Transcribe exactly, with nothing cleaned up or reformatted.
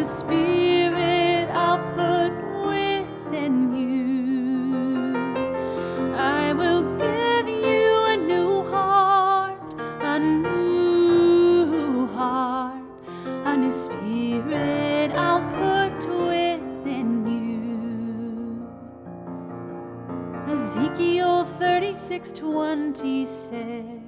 new spirit I'll put within you. I will give you a new heart, a new heart, a new spirit I'll put within you. Ezekiel thirty-six twenty says,